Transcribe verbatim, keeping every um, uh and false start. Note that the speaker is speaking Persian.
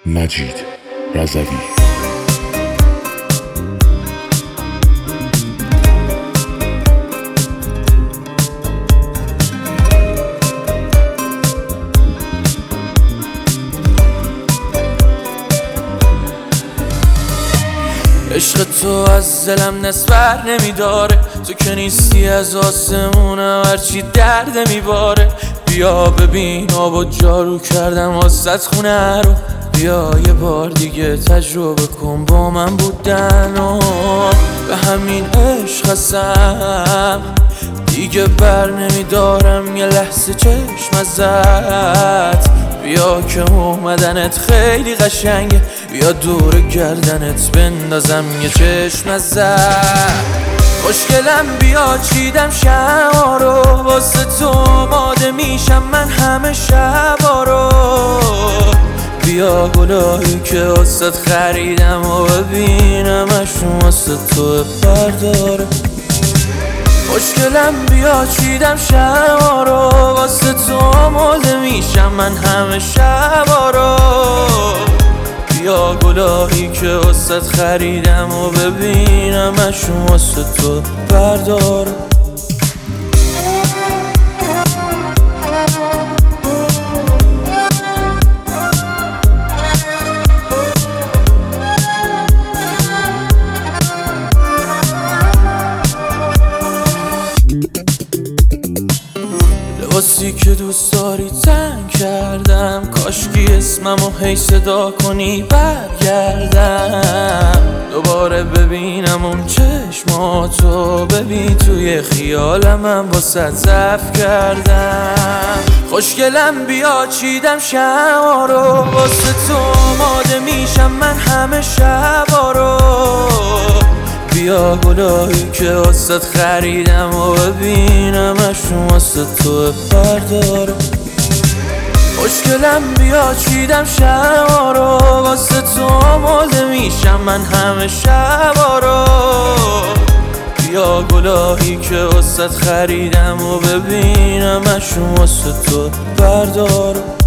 مجید رضوی. عشق تو از دلم نسبر نمیداره، تو که نیستی از آسمونم هرچی درد میباره. بیا ببین آب و جارو کردم واسط خونه رو، بیا یه بار دیگه تجربه کن با من بودن و به همین عشق هستم دیگه بر نمیدارم یه لحظه چشم ازت. بیا که اومدنت خیلی قشنگه، بیا دور گردنت بندازم یه چشم ازت. خوشگلم بیا چیدم شما رو، واسه تو آماده میشم من همه شبا رو. بیا گلایی که واسه خریدم و ببینمشون واسه تو برداره. خوشگلم بیا چیدم شما رو، واسه تو آماده میشم من همه شبا رو. بیا گلایی که واسه خریدم و ببینمشون واسه تو بردار. لباسی که دوست داری تنگ کردم، کاشکی اسممو هی صدا کنی برگردم. دوباره ببینم اون چشماتو، ببین توی خیالم من واسه ضعف کردم. خوشگلم بیا چیدم شما رو، واسه تو آماده میشم من همه شبا رو. بیا گلایی که واسه خریدم و ببینمشون واسه تو بردار. خوشگلم بیا چیدم شما رو، واسه تو آماده میشم من همه شبا رو. بیا گلایی که واسه خریدم و ببینمشون واسه تو بردار.